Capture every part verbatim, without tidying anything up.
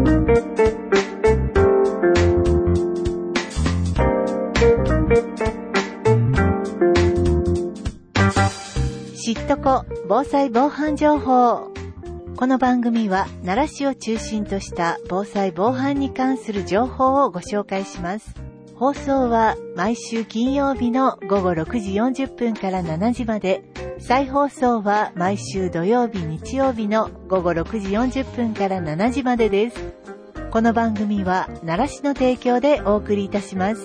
知っとこ防災防犯情報。この番組は奈良市を中心とした防災防犯に関する情報をご紹介します。放送は毎週金曜日のごごろくじよんじゅっぷんからしちじまで、再放送は毎週土曜日日曜日のごごろくじよんじゅっぷんからしちじまでです。この番組は奈良市の提供でお送りいたします。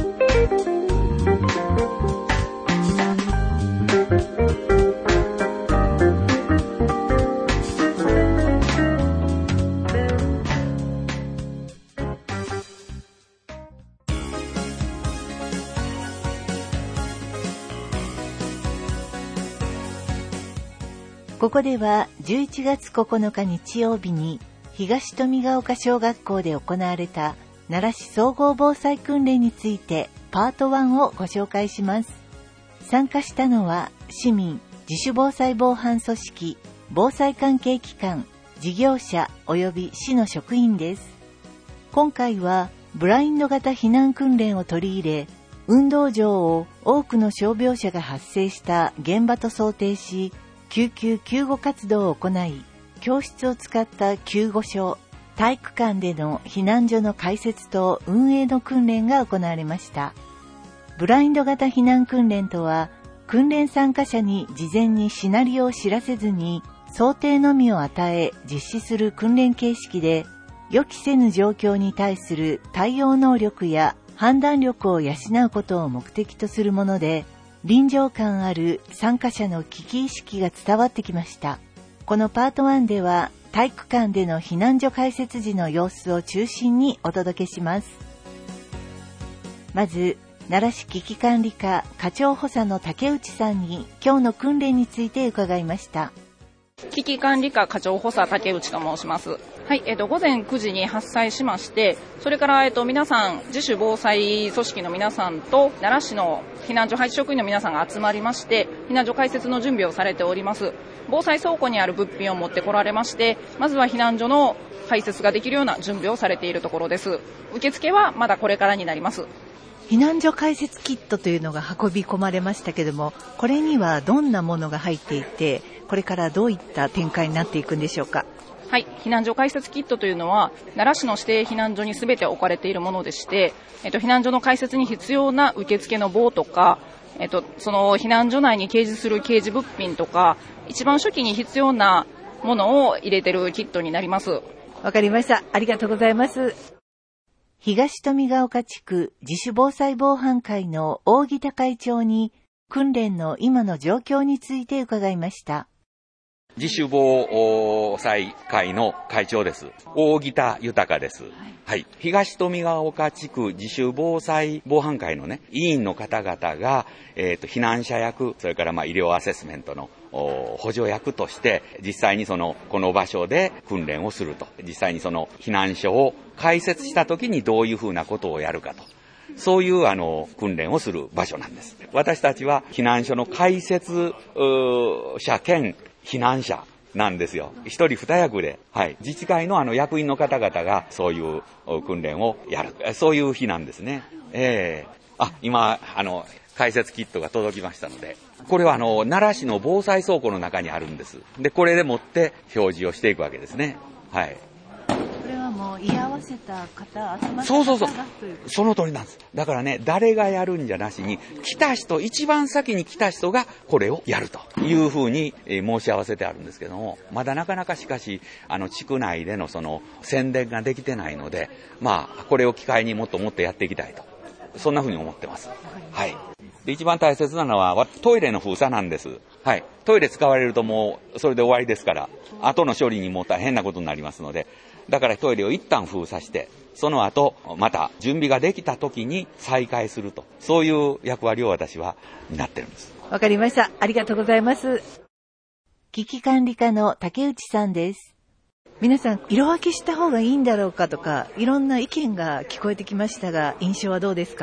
ここではじゅういちがつここのか日曜日に東富ヶ丘小学校で行われた奈良市総合防災訓練についてパートワンをご紹介します。参加したのは市民、自主防災防犯組織、防災関係機関、事業者及び市の職員です。今回はブラインド型避難訓練を取り入れ、運動場を多くの傷病者が発生した現場と想定し、救急救護活動を行い、教室を使った救護所、体育館での避難所の開設と運営の訓練が行われました。ブラインド型避難訓練とは、訓練参加者に事前にシナリオを知らせずに、想定のみを与え実施する訓練形式で、予期せぬ状況に対する対応能力や判断力を養うことを目的とするもので、臨場感ある参加者の危機意識が伝わってきました。このパートワンでは体育館での避難所開設時の様子を中心にお届けします。まず、奈良市危機管理課課長補佐の竹内さんに今日の訓練について伺いました。 危機管理課課長補佐竹内と申します。はい、えっと、午前くじに発災しまして、それから、えっと、皆さん、自主防災組織の皆さんと、奈良市の避難所配置職員の皆さんが集まりまして、避難所開設の準備をされております。防災倉庫にある物品を持ってこられまして、まずは避難所の開設ができるような準備をされているところです。受付はまだこれからになります。 避難所開設キットというのが運び込まれましたけれども、これにはどんなものが入っていて、これからどういった展開になっていくんでしょうか。 はい、避難所開設キットというのは奈良市の指定避難所にすべて置かれているものでして、えっと、避難所の開設に必要な受付の棒とか、えっと、その避難所内に掲示する掲示物品とか、一番初期に必要なものを入れているキットになります。 わかりました。ありがとうございます。東富ヶ丘地区自主防災防犯会の大木会長に訓練の今の状況について伺いました。 自主防災会の会長です。大木田豊です。はい、はい。東富ヶ丘地区自主防災防犯会のね、委員の方々が、えっと、避難者役、それからまあ医療アセスメントの補助役として、実際にその、この場所で訓練をすると。実際にその避難所を開設した時にどういうふうなことをやるかと。そういうあの訓練をする場所なんです。私たちは避難所の開設者兼避難者なんですよ。一人二役で、はい、自治会のあの役員の方々がそういう訓練をやる。そういう日なんですね。ええー、あ、今あの開設キットが届きましたので、これはあの奈良市の防災倉庫の中にあるんです。で、これでもって表示をしていくわけですね。はい。 居合わせた方、集まった方がそうそうそう。その通りなんです。だからね、誰がやるんじゃなしに、来た人、一番先に来た人がこれをやるというふうに、えー、申し合わせてあるんですけども、まだなかなかしかし、あの、地区内でのその宣伝ができてないので、まあ、これを機会にもっともっとやっていきたいと。そんなふうに思ってます。はい。で、一番大切なのは、トイレの封鎖なんです。はい。トイレ使われるともう、それで終わりですから、後の処理にも大変なことになりますので、だからトイレを一旦封鎖して、その後、また準備ができた時に再開すると。そういう役割を私は担ってるんです。 わかりました。ありがとうございます。危機管理課の竹内さんです。皆さん、色分けした方がいいんだろうかとか、いろんな意見が聞こえてきましたが、印象はどうですか？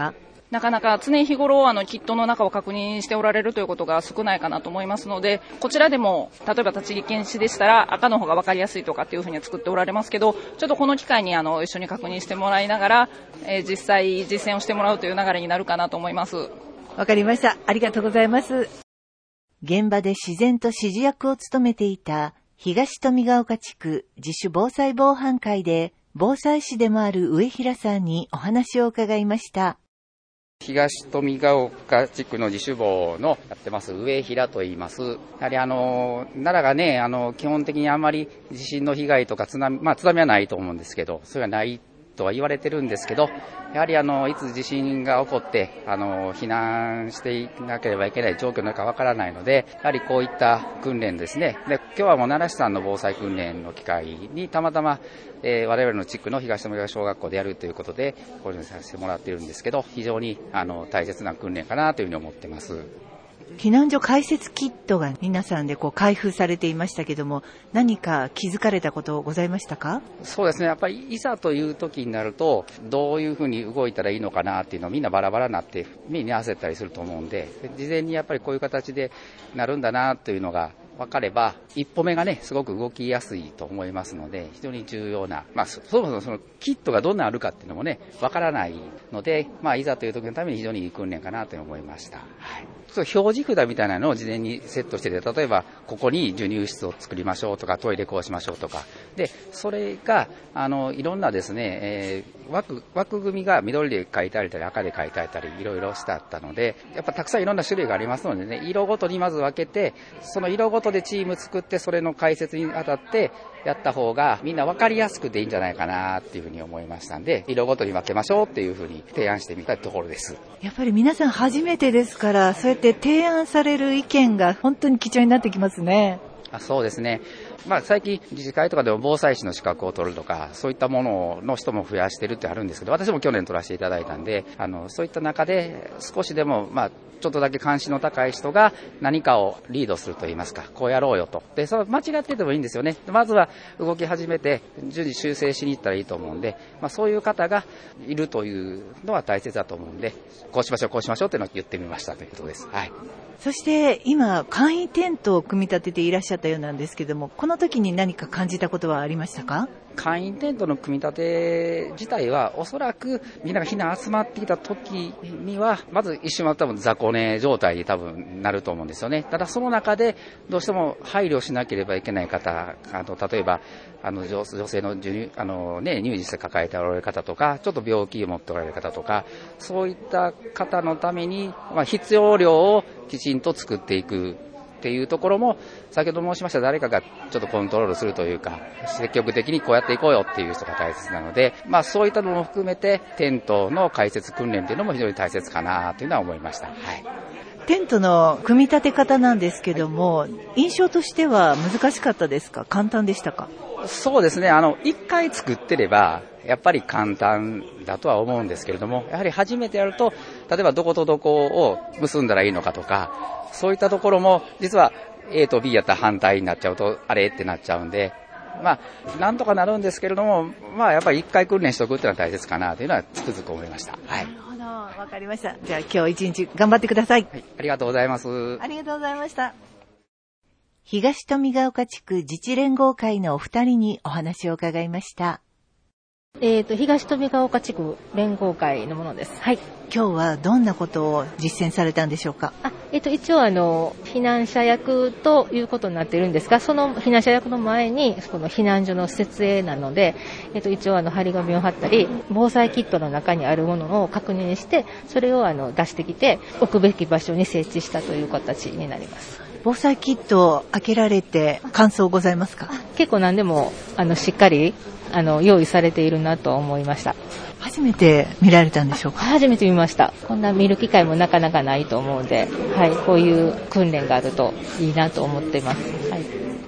なかなか常日頃あのキットの中を確認しておられるということが少ないかなと思いますので、こちらでも例えば立ち入り禁止でしたら赤の方が分かりやすいとかっていうふうには作っておられますけど、ちょっとこの機会にあの一緒に確認してもらいながら、えー、実際実践をしてもらうという流れになるかなと思います。 わかりました。ありがとうございます。現場で自然と指示役を務めていた東富ヶ丘地区自主防災防犯会で防災士でもある上平さんにお話を伺いました。 東富ヶ丘地区の自主防のやってます上平と言います。やはりあの奈良がね、あの基本的にあんまり地震の被害とか津波、まあ津波はないと思うんですけど、それはないとは言われてるんですけど、やはりあのいつ地震が起こってあの避難していなければいけない状況なのかわからないので、やはりこういった訓練ですね。で、今日はもう奈良市さんの防災訓練の機会にたまたま、えー、我々の地区の東富ヶ丘小学校でやるということでこれにさせてもらっているんですけど、非常にあの大切な訓練かなというふうに思っています。 避難所開設キットが皆さんでこう開封されていましたけども、何か気づかれたことございましたか？ そうですね、やっぱりいざという時になるとどういうふうに動いたらいいのかなっていうのをみんなバラバラになって目に焦ったりすると思うんで、事前にやっぱりこういう形でなるんだなというのが分かれば一歩目がねすごく動きやすいと思いますので、非常に重要な、まあ、そもそもそのキットがどんなあるかっていうのもね分からないので、まあ、いざという時のために非常にいい訓練かなと思いました。はい、そう表示札みたいなのを事前にセットしてて、例えばここに授乳室を作りましょうとかトイレこうしましょうとかで、それがあのいろんなですね、えー、枠枠組みが緑で書いてあったり赤で書いてあったりいろいろしてあったので、やっぱたくさんいろんな種類がありますのでね、色ごとにまず分けて、その色ごとでチーム作ってそれの解説にあたってやった方がみんな分かりやすくていいんじゃないかなっていうふうに思いましたんで、色ごとに分けましょうっていうふうに提案してみたところです。 やっぱり皆さん初めてですから、そうやって提案される意見が本当に貴重になってきますね。 あ、そうですね。まあ、最近自治会とかでも防災士の資格を取るとかそういったものの人も増やしてるってあるんですけど、私も去年取らせていただいたんで、あのそういった中で少しでもまあちょっとだけ関心の高い人が何かをリードすると言いますか、こうやろうよと。で、それ間違っててもいいんですよね。まずは動き始めて順次修正しに行ったらいいと思うんで、まあ、そういう方がいるというのは大切だと思うんで、こうしましょうこうしましょうっていうのを言ってみましたということです。はい。 そして今簡易テントを組み立てていらっしゃったようなんですけども、この時に何か感じたことはありましたか？ 簡易テントの組み立て自体はおそらくみんなが避難集まってきた時にはまず一瞬は多分雑魚寝状態に多分なると思うんですよね。ただその中でどうしても配慮しなければいけない方、あの例えばあの 女, 女性の授乳あの、ね、乳児で抱えておられる方とか、ちょっと病気を持っておられる方とか、そういった方のために、まあ、必要量をきちんと作っていくっていうところも、先ほど申しました誰かがちょっとコントロールするというか、積極的にこうやっていこうよっていう人が大切なので、まあそういったのも含めてテントの開設訓練というのも非常に大切かなというのは思いました。はい。 テントの組み立て方なんですけども、はい、印象としては難しかったですか？簡単でしたか？ そうですね。あの一回作ってればやっぱり簡単だとは思うんですけれども、やはり初めてやると、例えばどことどこを結んだらいいのかとか、そういったところも実は A と B やったら反対になっちゃうとあれってなっちゃうんで、まあなんとかなるんですけれども、まあやっぱり一回訓練しておくっていうのは大切かなというのはつくづく思いました。はい。 なるほど、わかりました。じゃあ今日一日頑張ってください。 はい、ありがとうございます。 ありがとうございました。東富ヶ丘地区自治連合会のお二人にお話を伺いました。 えっと、東富ヶ丘地区連合会のものです。はい。 今日はどんなことを実践されたんでしょうか？ あ、えっと、一応あの、避難者役ということになっているんですが、その避難者役の前に、この避難所の設営なので、えっと、一応あの、張り紙を貼ったり、防災キットの中にあるものを確認して、それをあの、出してきて、置くべき場所に設置したという形になります。 防災キットを開けられて感想ございますか？ 結構何でも、あの、しっかり、あの、用意されているなと思いました。 初めて見られたんでしょうか？ 初めて見ました。こんな見る機会もなかなかないと思うので、はい、こういう訓練があるといいなと思っています。はい。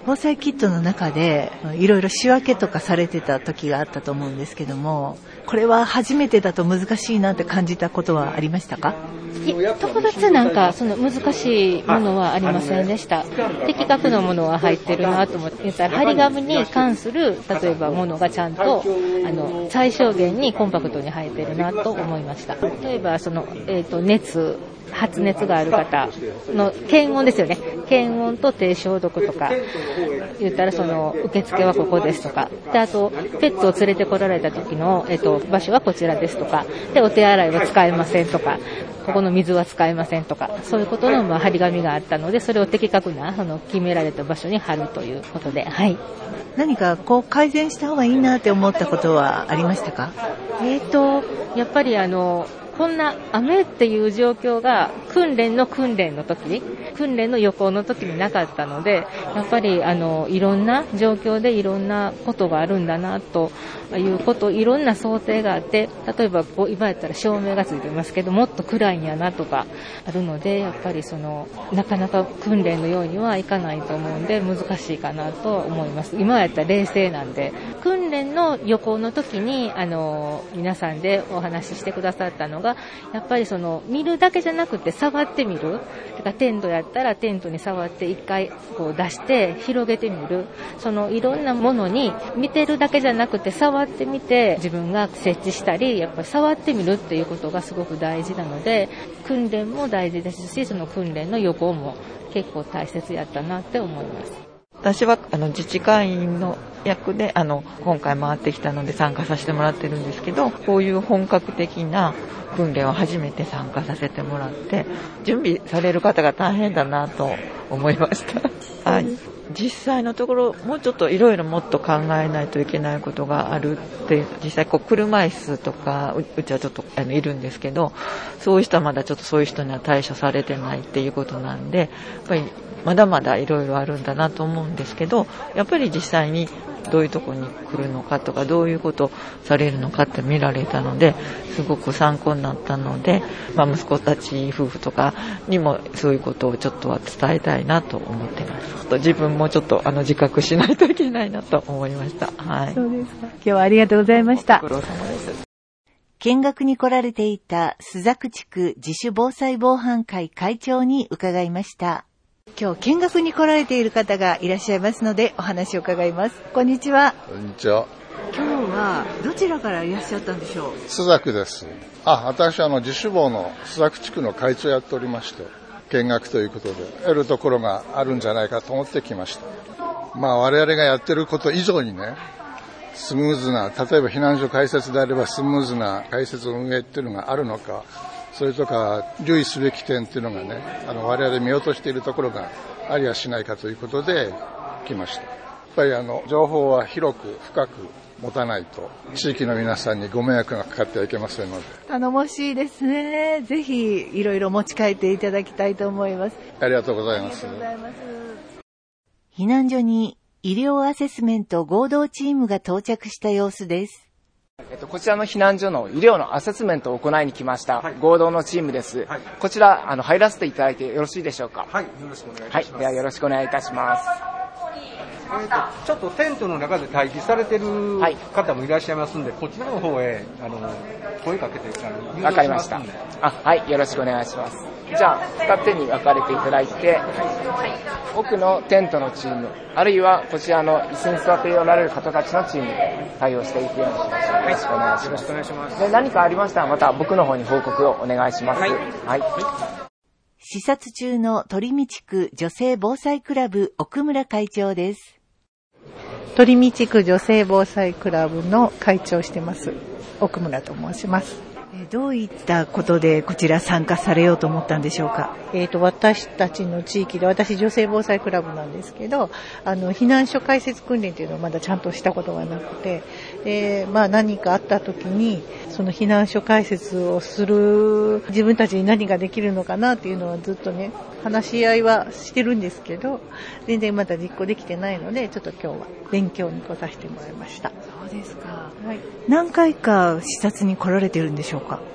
防災キットの中でいろいろ仕分けとかされてた時があったと思うんですけども、これは初めてだと難しいなって感じたことはありましたか？ 特別なんかその難しいものはありませんでした。的確なものは入ってるなと思ってたら、張り紙に関する例えばものがちゃんとあの最小限にコンパクトに入ってるなと思いました。例えばその、えーと、熱発熱がある方の検温ですよね。検温と低消毒とか言ったら、その受付はここですとか、であとペットを連れてこられた時の、えっと、場所はこちらですとか、でお手洗いは使えませんとか、ここの水は使えませんとか、そういうことのまあ張り紙があったので、それを的確なあの決められた場所に貼るということで、はい。 何かこう改善した方がいいなって思ったことはありましたか？ えーとやっぱりあのこんな雨っていう状況が訓練の訓練の時、訓練の予行の時になかったので、やっぱりあのいろんな状況でいろんなことがあるんだなということ、いろんな想定があって、例えばこう今やったら照明がついてますけど、もっと暗いんやなとかあるので、やっぱりそのなかなか訓練のようにはいかないと思うんで難しいかなと思います。今やったら冷静なんで、訓練の予行の時にあの皆さんでお話ししてくださったのが、やっぱりその見るだけじゃなくて触ってみる。だからテントやったらテントに触って一回こう出して広げてみる。そのいろんなものに見てるだけじゃなくて触ってみて自分が設置したり、やっぱり触ってみるっていうことがすごく大事なので、訓練も大事ですし、その訓練の予行も結構大切やったなって思います。 私はあの自治会員の役であの今回回ってきたので参加させてもらってるんですけど、こういう本格的な訓練を初めて参加させてもらって、準備される方が大変だなと思いました。はい、実際のところもうちょっといろいろもっと考えないといけないことがあるって、実際こう車椅子とか う, うちはちょっとあのいるんですけど、そういう人はまだちょっとそういう人には対処されてないっていうことなんで、やっぱりまだまだいろいろあるんだなと思うんですけど、やっぱり実際にどういうところに来るのかとか、どういうことされるのかって見られたので、すごく参考になったので、まあ、息子たち夫婦とかにもそういうことをちょっとは伝えたいなと思ってます。自分もちょっとあの自覚しないといけないなと思いました。はい。 そうですか。今日はありがとうございました。 ご苦労様です。 見学に来られていた須作地区自主防災防犯会会長に伺いました。今日見学に来られている方がいらっしゃいますのでお話を伺います。こんにちは。 こんにちは。 今日はどちらからいらっしゃったんでしょう？ 須作です。あ、私はあの自主防の須作地区の会長をやっておりまして、見学ということで得るところがあるんじゃないかと思ってきました。まあ我々がやってること以上にね、スムーズな、例えば避難所開設であればスムーズな開設運営っていうのがあるのか、それとか留意すべき点っていうのがね、あの我々見落としているところがありはしないかということで来ました。やっぱりあの情報は広く深く持たないと地域の皆さんにご迷惑がかかってはいけませんので。 頼もしいですね。ぜひいろいろ持ち帰っていただきたいと思います。 ありがとうございます。 ありがとうございます。避難所に医療アセスメント合同チームが到着した様子です。 えっと、こちらの避難所の医療のアセスメントを行いに来ました、はい、合同のチームです、はい、こちらあの入らせていただいてよろしいでしょうか？ はい、よろしくお願いいたします。 はい、ではよろしくお願いいたします。 えー、とちょっとテントの中で待機されてる方もいらっしゃいますんで、はい、こちらの方へあの声かけてわかりました。あ、はい、よろしくお願いします。じゃあ二手に分かれていただいて、奥のテントのチーム、あるいはこちらの椅子に座っておられる方たちのチームで対応していくようにしましょう。よろしくお願いします。よろしくお願いします。で、何かありましたらまた僕の方に報告をお願いします。はい。はい。 視察中の鳥見地区女性防災クラブ奥村会長です。 鳥見地区女性防災クラブの会長をしてます奥村と申します。 どういったことでこちら参加されようと思ったんでしょうか？ えーと、私たちの地域で、私女性防災クラブなんですけど、あの避難所開設訓練というのをまだちゃんとしたことがなくて、えー、まあ何かあった時にその避難所開設をする自分たちに何ができるのかなっていうのはずっとね話し合いはしてるんですけど、全然まだ実行できてないので、ちょっと今日は勉強に来させてもらいました。 そうですか。 はい。 何回か視察に来られてるんでしょうか？ あ、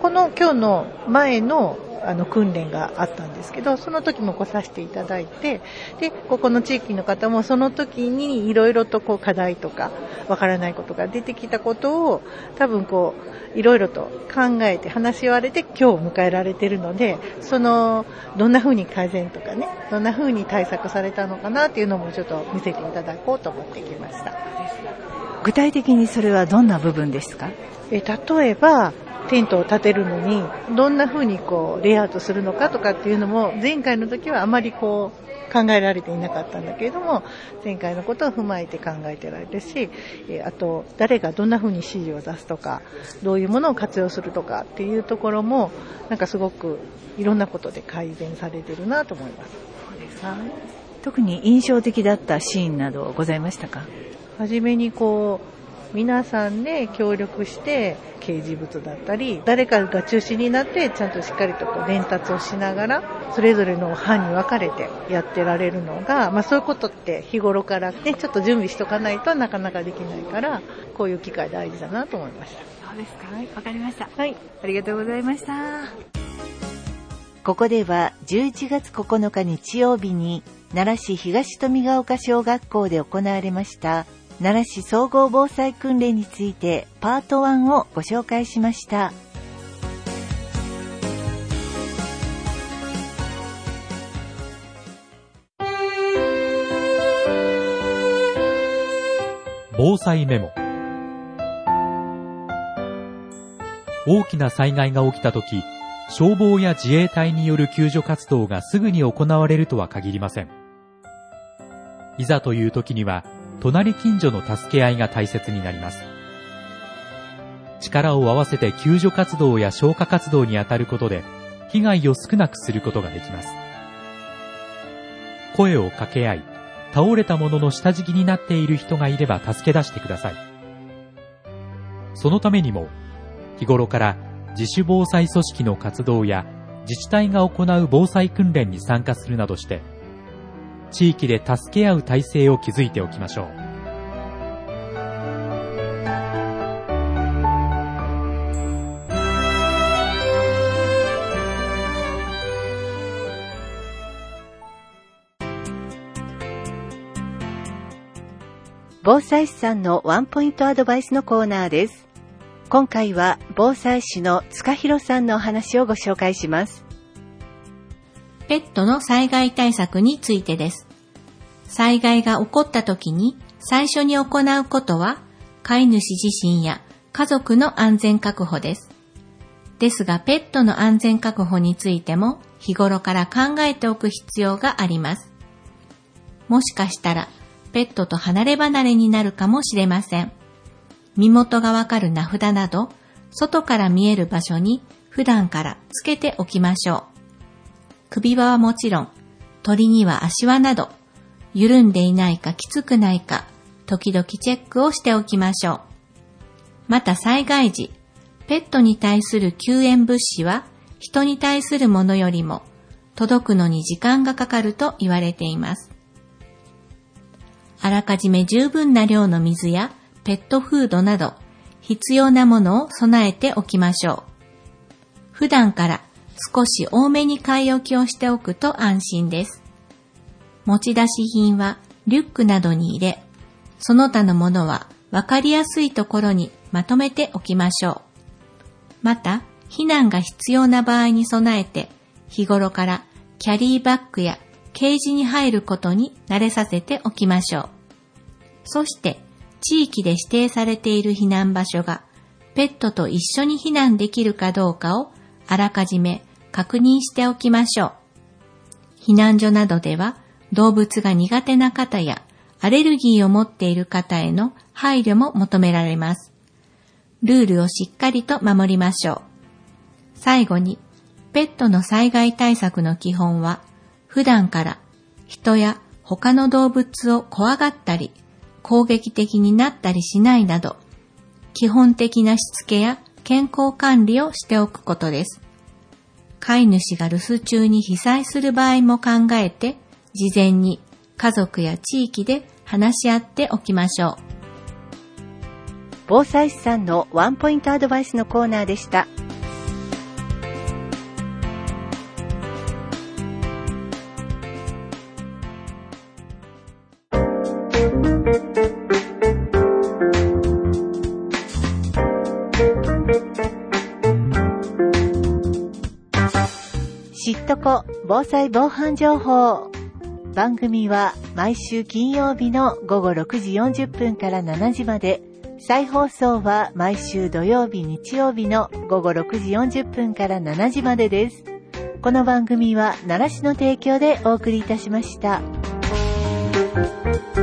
この今日の前のあの訓練があったんですけど、その時も来させていただいて、でここの地域の方もその時にいろいろとこう課題とかわからないことが出てきたことを多分こういろいろと考えて話し合われて今日を迎えられているので、そのどんな風に改善とかね、どんな風に対策されたのかなっていうのもちょっと見せていただこうと思ってきました。 具体的にそれはどんな部分ですか？ え例えばテントを立てるのにどんな風にこうレイアウトするのかとかっていうのも前回の時はあまりこう考えられていなかったんだけれども、前回のことを踏まえて考えてられるし、あと誰がどんな風に指示を出すとか、どういうものを活用するとかっていうところもなんかすごくいろんなことで改善されてるなと思います。 そうですか。特に印象的だったシーンなどございましたか？ はじめにこう皆さんで協力して掲示物だったり誰かが中心になってちゃんとしっかりとこう伝達をしながらそれぞれの班に分かれてやってられるのが、まあ、そういうことって日頃からねちょっと準備しとかないとなかなかできないから、こういう機会大事だなと思いました。 そうですか。はい、わかりました。 はい、 ありがとうございました。ここではじゅういちがつここのか日曜日に奈良市東富ヶ丘小学校で行われました奈良市総合防災訓練についてパートワンをご紹介しました。 防災メモ。大きな災害が起きたとき、消防や自衛隊による救助活動がすぐに行われるとは限りません。いざというときには、隣近所の助け合いが大切になります。力を合わせて救助活動や消火活動に当たることで被害を少なくすることができます。声を掛け合い、倒れたものの下敷きになっている人がいれば助け出してください。そのためにも日頃から自主防災組織の活動や自治体が行う防災訓練に参加するなどして地域で助け合う体制を築いておきましょう。 防災士さんのワンポイントアドバイスのコーナーです。今回は防災士の塚弘さんのお話をご紹介します。 ペットの災害対策についてです。災害が起こった時に最初に行うことは飼い主自身や家族の安全確保です。ですがペットの安全確保についても日頃から考えておく必要があります。もしかしたらペットと離れ離れになるかもしれません。身元がわかる名札など外から見える場所に普段からつけておきましょう。首輪はもちろん、鳥には足輪など、緩んでいないかきつくないか、時々チェックをしておきましょう。また災害時、ペットに対する救援物資は人に対するものよりも届くのに時間がかかると言われています。あらかじめ十分な量の水やペットフードなど必要なものを備えておきましょう。普段から少し多めに買い置きをしておくと安心です。持ち出し品はリュックなどに入れ、その他のものはわかりやすいところにまとめておきましょう。また、避難が必要な場合に備えて、日頃からキャリーバッグやケージに入ることに慣れさせておきましょう。そして、地域で指定されている避難場所がペットと一緒に避難できるかどうかをあらかじめ確認しておきましょう。避難所などでは動物が苦手な方やアレルギーを持っている方への配慮も求められます。ルールをしっかりと守りましょう。最後に、ペットの災害対策の基本は、普段から人や他の動物を怖がったり、攻撃的になったりしないなど、基本的なしつけや健康管理をしておくことです。飼い主が留守中に被災する場合も考えて、事前に家族や地域で話し合っておきましょう。 防災士さんのワンポイントアドバイスのコーナーでした。 とこ防災防犯情報。番組は毎週金曜日の午後ろくじよんじゅっぷんからしちじまで、再放送は毎週土曜日日曜日の午後ろくじよんじゅっぷんからしちじまでです。この番組は奈良市の提供でお送りいたしました。